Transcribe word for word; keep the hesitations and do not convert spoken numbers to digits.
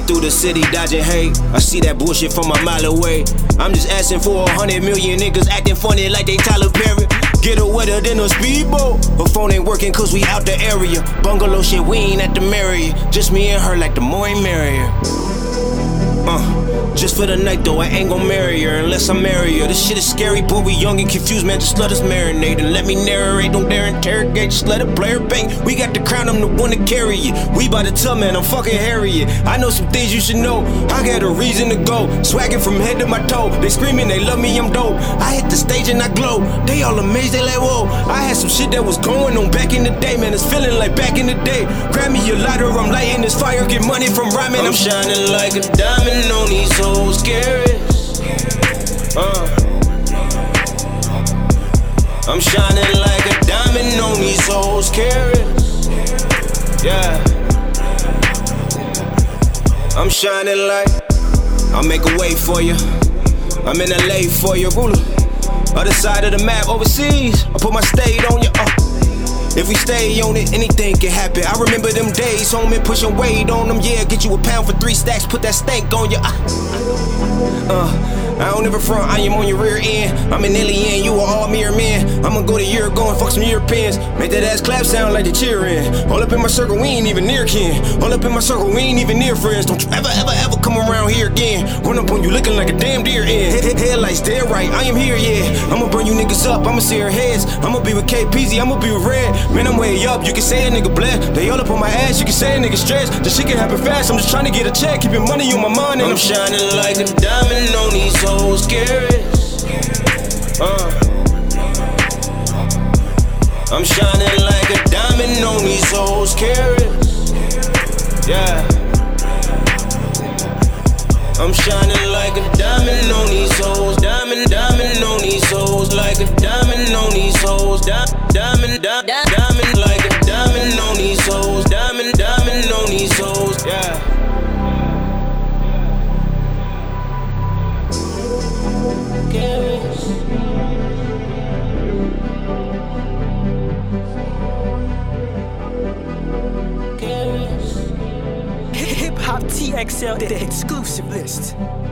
through the city dodging hate. I see that bullshit from a mile away. I'm just asking for a hundred million niggas acting funny like they Tyler Perry. Get her wetter than a speedboat. Her phone ain't working cause we out the area. Bungalow shit, we ain't at the Marriott. Just me and her like the more ain't merrier. Uh, just for the night though, I ain't gon' marry her unless I marry her. This shit is scary, boy, we young and confused, man, just let us marinate. And let me narrate, don't dare interrogate, just let a player bang. We got the crown, I'm the one to carry it. We by the tub, man, I'm fucking Harriet. I know some things you should know, I got a reason to go. Swagging from head to my toe, they screaming, they love me, I'm dope. I hit the stage and I glow, they all amazed, they like, whoa. I had some shit that was going on back in the day, man, it's feeling like back in the day. Grab me a lighter, I'm lighting this fire, get money from rhyming. I'm shining like a diamond on these hoes, carrots. Uh. I'm shining like a diamond on these hoes, carrots. Yeah. I'm shining like I'll make a way for you. I'm in L A for you, ruler. Other side of the map, overseas. I put my state on you. Uh. If we stay on it, anything can happen. I remember them days, homie, pushing weight on them. Yeah, get you a pound for three stacks, put that stank on you. Uh, I don't ever front, I am on your rear end. I'm an alien, you are all mere men. I'ma go to Europe, go and fuck some Europeans. Make that ass clap sound like they cheering. All up in my circle, we ain't even near kin. All up in my circle, we ain't even near friends. Don't you ever, ever, ever come around here again. Run up on you looking like a damn deer in. Head, head, headlights, dead right, I am here, yeah. I'ma burn you niggas up, I'ma see your heads. I'ma be with K P Z, I'ma be with Red. Man, I'm way up, you can say a nigga bled. They all up on my ass, you can say a nigga stressed. This shit can happen fast, I'm just trying to get a check. Keeping money on my mind and I'm shining like a diamond on these hoes, carrots. Uh. I'm shining like a diamond on these hoes, carrots. Yeah. I'm shining like a diamond on these hoes, diamond, diamond on these hoes, like a diamond on these hoes, di- diamond, di- diamond, like a diamond on these hoes, diamond, diamond on these hoes, yeah. Hip Hop T X L, the exclusive list.